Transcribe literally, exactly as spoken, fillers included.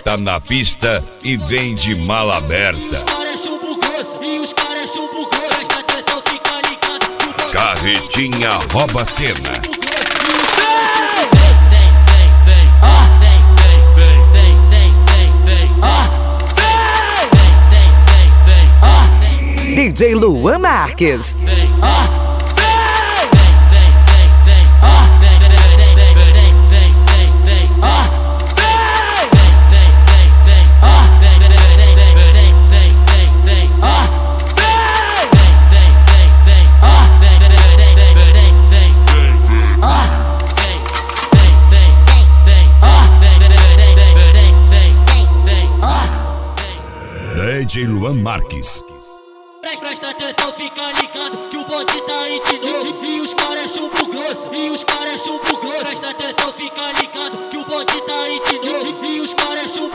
tá na pista e vem de mala aberta. Os cara é chumbo grosso e os cara é chumbo grosso. Presta atenção, fica ligado. Carretinha rouba a cena. D J Luan Marques. D J Luan Marques. Presta atenção, fica ligado que o bonde tá aí de novo. E os cara é chumbo grosso, e os cara é chumbo grosso. Presta atenção, fica ligado que o bonde tá aí de novo. E os cara é chumbo